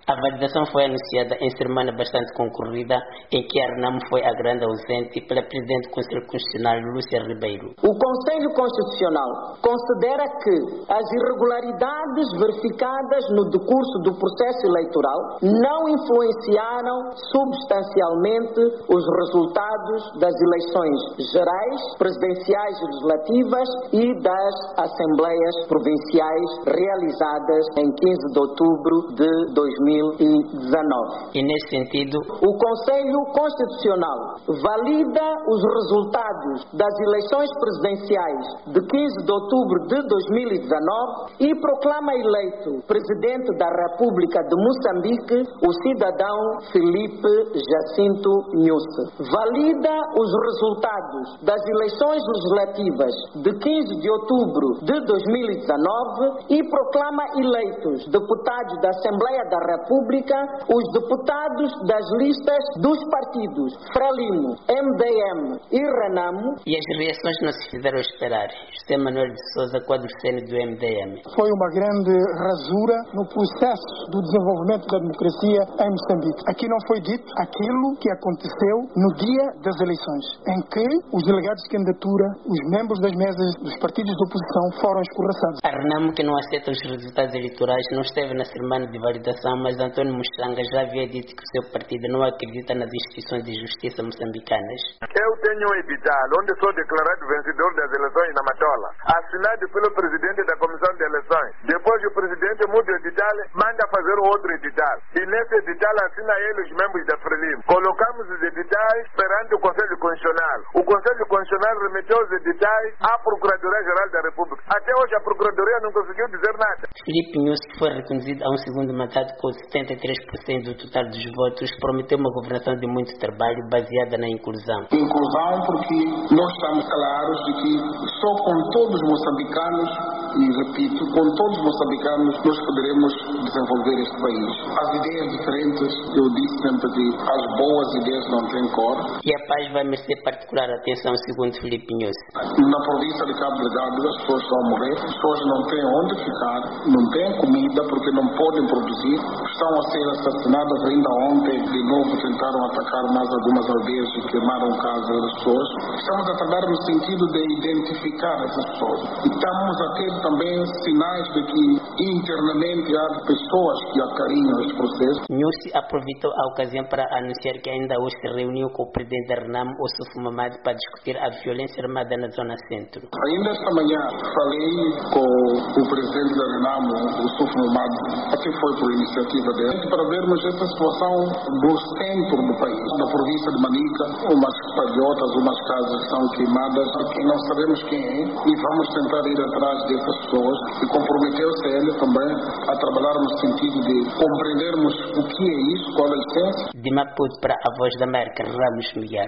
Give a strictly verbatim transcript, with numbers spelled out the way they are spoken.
A validação foi anunciada em semana bastante concorrida, em que a RENAMO foi a grande ausente pela Presidente do Conselho Constitucional, Lúcia Ribeiro. O Conselho Constitucional considera que as irregularidades verificadas no decurso do processo eleitoral não influenciaram substancialmente os resultados das eleições gerais, presidenciais e legislativas e das assembleias provinciais realizadas em quinze de outubro de dois mil e dezenove. E nesse sentido, o Conselho Constitucional valida os resultados das eleições presidenciais de quinze de outubro de dois mil e dezenove e proclama eleito Presidente da República de Moçambique o cidadão Filipe Jacinto Nyusi. Valida os resultados das eleições legislativas de quinze de outubro de dois mil e dezenove e proclama eleitos deputados da Assembleia da República os deputados das listas dos partidos Frelimo, M D M e RENAMO. E as reações não se fizeram esperar. José Manuel de Souza, quadro sênior do M D M. Foi uma grande rasura no processo do desenvolvimento da democracia em Moçambique. Aqui não foi dito aquilo que aconteceu no dia das eleições, em que os delegados de candidatura, os membros das mesas dos partidos de oposição foram escorraçados. A RENAMO, que não aceita os resultados eleitorais, não esteve na semana de validação, mas António Mostranga já havia dito que o seu partido não acredita nas instituições de justiça moçambicanas. Eu tenho um edital onde sou declarado vencedor das eleições na Matola, assinado pelo presidente da comissão de eleições. Depois o presidente muda o edital, manda fazer outro edital. E nesse edital assina ele os membros da Frelimo. Colocamos os editais perante o Conselho Constitucional. O Conselho Constitucional remeteu os editais à Procuradoria-Geral da República. Até hoje a Procuradoria não conseguiu dizer nada. Filipe Nyusi foi reconduzido a um segundo mandato com setenta e três por cento do total dos votos, prometeu uma governação de muito trabalho baseada na inclusão. Inclusão porque nós estamos claros de que só com todos os moçambicanos, e repito, com todos os moçambicanos nós poderemos desenvolver este país. As ideias diferentes, eu disse sempre que as boas ideias não têm cor. E a paz vai merecer particular atenção, segundo Filipe Nyusi. Na província de Cabo Delgado as pessoas estão a morrer, as pessoas não têm onde ficar, não têm comida porque não podem produzir, estão a ser assassinadas. Ainda ontem, de novo, tentaram atacar mais algumas aldeias e queimaram casas das pessoas. Estamos a trabalhar no sentido de identificar essas pessoas. E estamos a ter também sinais de que internamente há pessoas que acarinham este processo. Nyusi aproveitou a ocasião para anunciar que ainda hoje se reuniu com o presidente da RENAMO, Ossufo Mamadi, para discutir a violência armada na zona centro. Ainda esta manhã falei com o presidente da RENAMO, Ossufo Mamadi, até foi por iniciativa dele, para vermos essa situação do centro do país, na província de Manica, umas palhotas, umas casas que são queimadas, que não sabemos quem é, e vamos tentar ir atrás dessas pessoas. E comprometeu-se ele também a trabalhar no sentido de compreendermos o que é isso, qual é a essência. De Maputo para a Voz da América, Ramos Miguel.